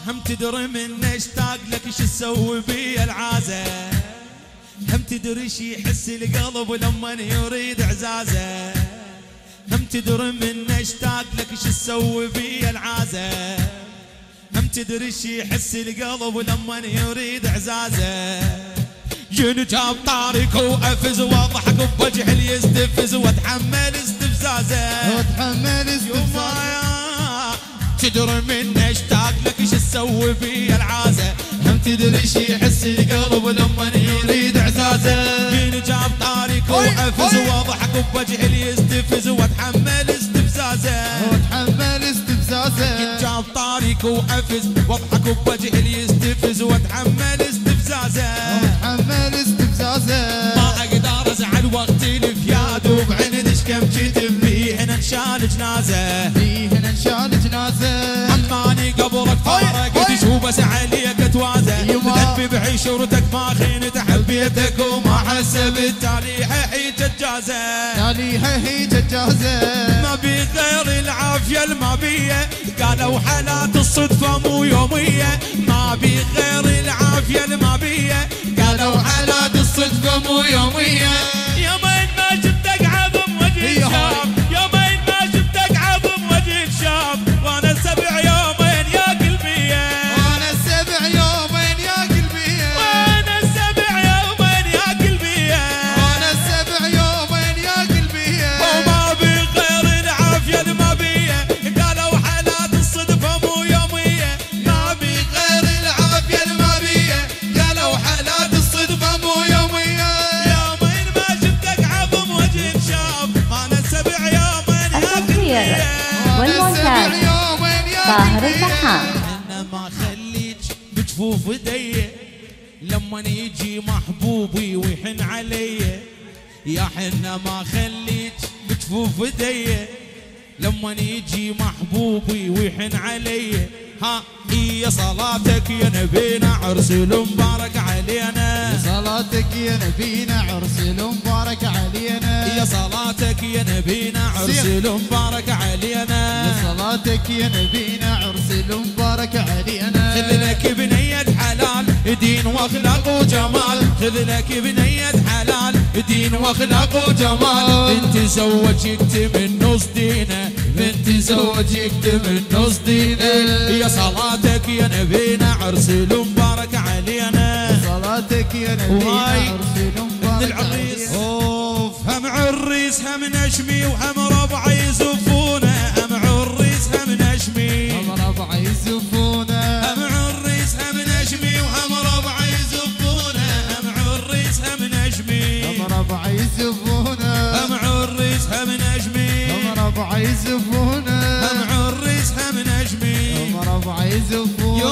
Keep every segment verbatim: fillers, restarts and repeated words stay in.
هم تدري من اشتاق لك شو تسوي بي العازة، هم تدري شي يحس القلب لما يريد عزازة، هم تدري من اشتاق لك شو تسوي بي العازة، هم تدري شي يحس القلب لما يريد عزازة. جن جاب طارق وافز واضحك بوجه اللي يستفز واتحمل استفزازه واتحمل استفزازه. تدري من اشتاق لك شو تسوي بي العازة، هم تدري شي يحس القلب لما يريد عزازه. جن جاب طارق وافز واضحك بوجه اللي يستفز واتحمل استفزازه واتحمل استفزازه. جن جاب طارق وافز واضحك بوجه اللي يستفز واتحمل استفزازه واتحمل استفزازه. ما اقدر ازعل وقت الفياد وبعندش كم كتب فيه نشال جنازه فيه نشال جنازه. عماني قبرك فارقت شو بس عليك اتوازه. ذنبي بعشرتك ما خينت حبيتك وما حسبت تاليها هي ججازه تاليها هي ججازه. ما بي غير العافيه المابيه قالوا حالات الصدفه مو يوميه. ما بي غير العافيه المابيه قالوا حالات الصدفه مو يوميه. يومين ما شفتك عظم وجه الشاب، يومين ما شفتك عظم وجه الشاب، وانا السبع يومين يا قلبيه، وانا السبع يومين يا قلبيه، وانا السبع يومين يا قلبيه، وانا السبع يومين يا قلبيه. وما بي غير العافيه المابيه قالوا حالات الصدفه مو يوميه. ما بي غير العافيه المابيه قالوا حالات الصدفه مو يوميه. يومين ما شفتك عظم وجه شاب، انا السبع يومين يا قلبيه، والمونتاج طاهر الفحام. انا ما خليك بجفوف ايدي لما يجي محبوبي ويحن علي. يا حنا ما خليك بجفوف ايدي لما يجي محبوبي ويحن علي. ها هي صلاتك يا نبينا عرس المبارك علينا، صلاتك يا نبينا عرس المبارك علينا. يا صلاتك يا نبينا عرس المبارك علينا، صلاتك يا نبينا عرس المبارك علينا. خذ لك بنية حلال دين واخلاق وجمال، خذ لك بنية حلال دين واخلاق وجمال. بنت زوجك من نص دينه، بنت زوجك من نص دينه. يا صلاتك يا نبينا عرس المبارك علينا، صلاتك يا نبينا عرس المبارك علينا. اوف هم عريس هم نشمي وهم ربع يزفونه، هم عريس هم نشمي هم ربع يزفونه، هم عريس هم نشمي وهم ربع يزفونه، هم عريس هم نشمي هم ربع يزفونه، هم عريس هم نشمي هم ربع يزفونه، هم عريس هم نشمي هم ربع يزفونه.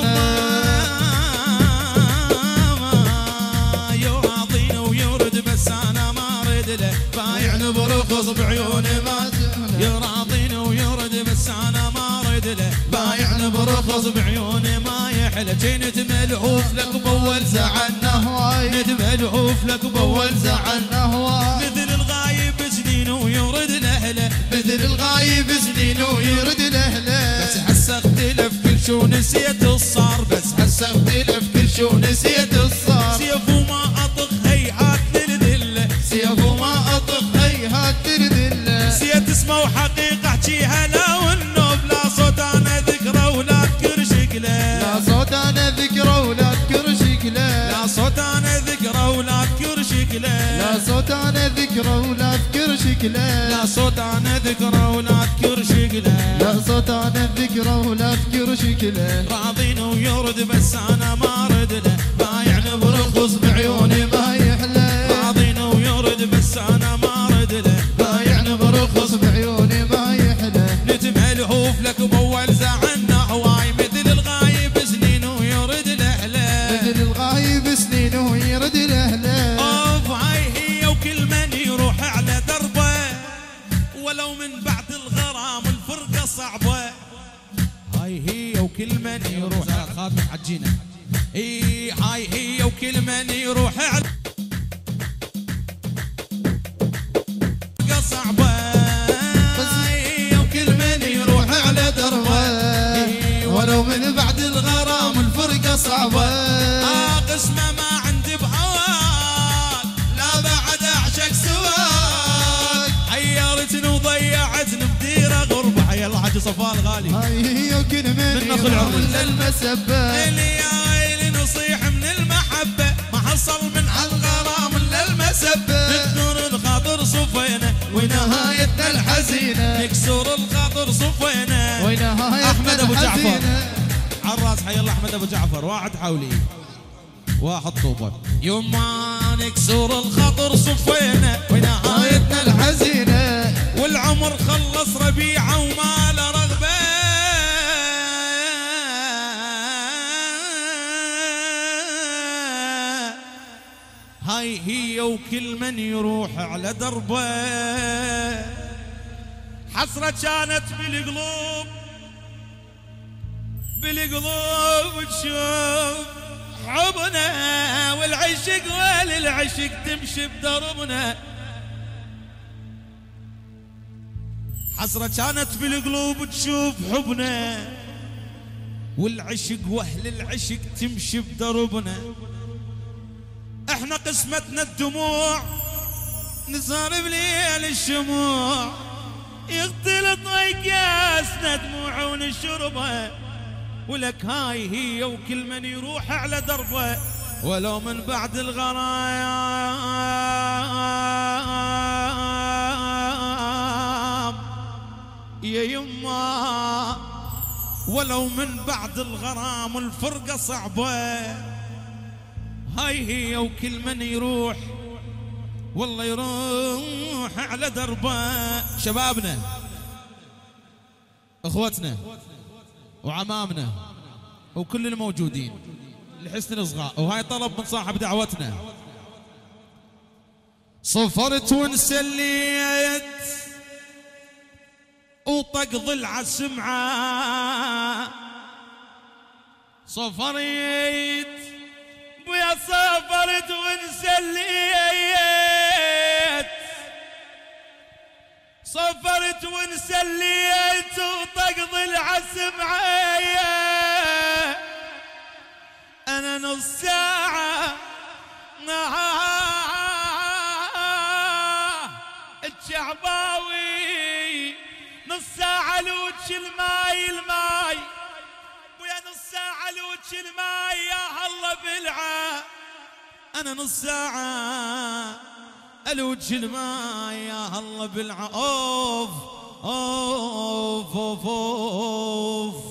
يوم يراضيني ويرد بس انا ما اريد له، بايعني برخص بعيوني ما يراضيني ويرد بس انا ما اريد له، بايعني برخص بعيوني ما يحلى. جيت ملهوف لك باول زعلنا هواي، نت ملهوف لك باول زعلنا هواي. مثل الغايب سنين ويرد لاهله، مثل الغايب سنين ويرد لاهله. بس هسه اختلف كل شو نسيت الصار، بس هسه اختلف كل شو نسيت الصار. سيف وما اطق هيهات للذله، سيف وما اطق هيهات للذله. نسيت اسمه وحقيقه احكيها لا والنوب، لا صوت انا ذكره ولا اذكر شكله، لا صوت انا ذكره ولا اذكر شكله، لا صوت انا ذكره ولا اذكر شكله، لا صوت انا ذكره ولا اذكر شكله، لا صوت انا ذكره ولا اذكر شكله، لا صوت انا ذكره ولا اذكر شكله. راضين ويرد بس انا ما ارد له، بايعني برخص بعيوني ما يحلى. راضين ويرد بس انا ما ارد له، بايعني برخص بعيوني ما يحلى. نتملهوف لك باول زعلنا هواي، مثل الغايب سنين ويرد لاهله، مثل الغايب سنين ويرد لاهله. اوف هاي هي وكل من يروح على دربه، ولو من بعد الغرام الفرقه صعبه. هاي هي وكل من يروح على خاطر حجينا، اي هاي هي وكل من يروح على صعبه. هاي هي وكل من يروح على دربه، ولو من بعد بعد الغرام الفرقة صعبة. آه قسمة ما عندي بهواك، لا بعد أعشق سواك. حيرتني وضيعتني بديرة غربة. حيا الله حاج صفاء الغالي. هاي وكل من يرام للمسبة. اللي يا ويلي نصيح من المحبة، ما حصل من عالغرام الا المسبة. نكسر الخاطر صفينا ونهايتنا الحزينة. نكسر الخاطر صفينا ونهايتنا احمد ابو جعفر الحزينة. عالراس. حي الله احمد ابو جعفر. واحد حولي واحد طوبة. يوم ما نكسر الخاطر صفينا ونهايتنا الحزينة. والعمر خلص ربيعه وما له رغبة. هاي هي وكل من يروح على دربه. حسرة كانت بالقلوب بالقلوب تشوف حبنا، والعشق وللعشق تمشي بدربنا. حسرة كانت بالقلوب تشوف حبنا، والعشق واهل العشق تمشي بدربنا. احنا قسمتنا الدموع، نسهر بليل الشموع، يختلط ويكاسنا دموع ونشربها. ولك هاي هي وكل من يروح على دربه، ولو من بعد الغرام يا يما، ولو من بعد الغرام الفرقة صعبة. هاي هي وكل من يروح والله يروح على دربه. شبابنا اخوتنا وعمامنا وكل الموجودين لحسن الاصغاء، وهاي طلب من صاحب دعوتنا. صفرت ونسليت وطق ضلع السمعة. صفريت ويا صفرت ونسليت، صفرت ونسليت وطق ضلع السمعة. أنا نص ساعة الشعباوي، نص ساعة لوتش الماي الماي، ويا نص ساعة لوتش الماي يا الله بالعا. أنا نص ساعة الوجه الماي يا الله بالعا. أوف أوف أوف أوف